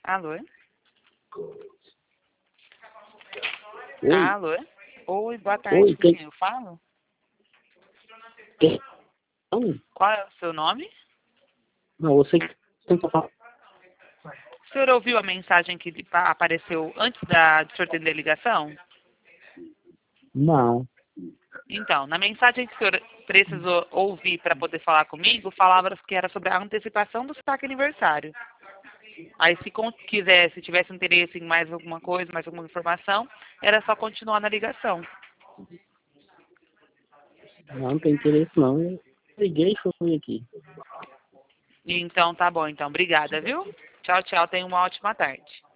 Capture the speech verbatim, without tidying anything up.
Alô? Oi? Alô? Oi, boa tarde, Oi, com quem? quem eu falo? Quem? Não, Qual é o seu nome? não, você tenta falar. O senhor ouviu a mensagem que pa- apareceu antes da, de o senhor atender a ligação? Não. Então, na mensagem que o senhor precisou ouvir para poder falar comigo, falava que era sobre a antecipação do saque aniversário. Aí, se con- quiser, se tivesse interesse em mais alguma coisa, mais alguma informação, era só continuar na ligação. Não, não tem interesse não. Eu liguei e fui aqui. Então, tá bom. Então, obrigada, viu? Tchau, tchau. Tenha uma ótima tarde.